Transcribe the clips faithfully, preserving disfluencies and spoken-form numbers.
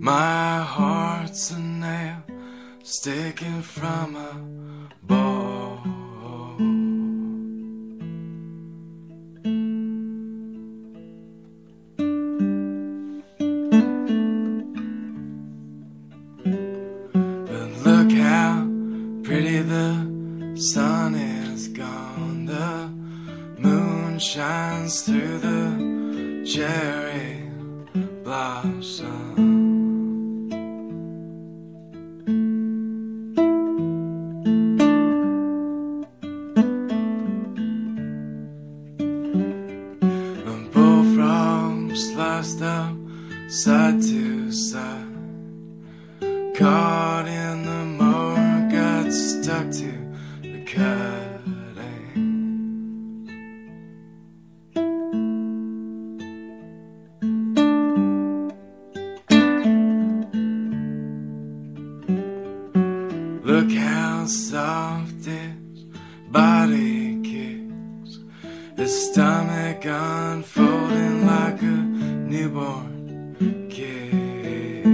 My heart's a nail sticking from a bow. But look how pretty the sun is gone. The moon shines through the cherry blossom. Sliced up side to side, caught in the mower, got stuck to the cutting. Look how soft his body kicks, his stomach unfolding like a newborn kid.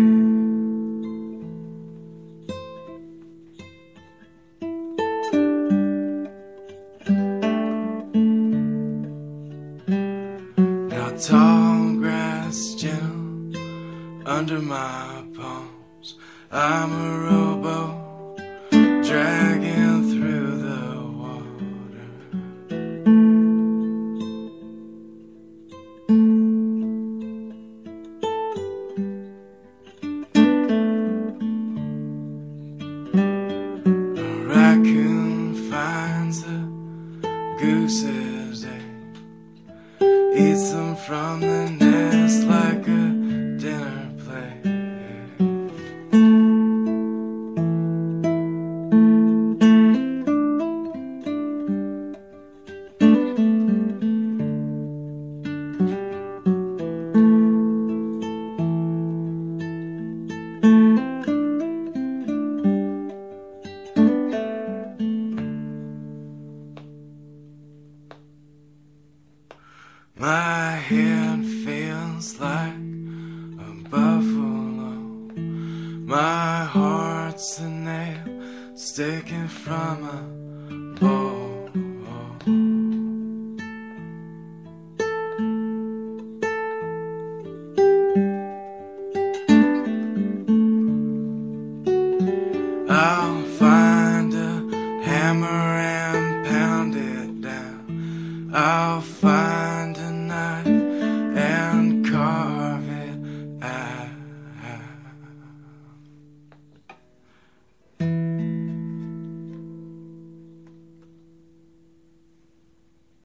Now tall grass gentle under my palms, I'm a rowboat dragging through the water. Raccoon finds a goose's egg, eats them from the nest like a dinner plate. My head feels like a buffalo. My heart's a nail sticking from a bow. I'll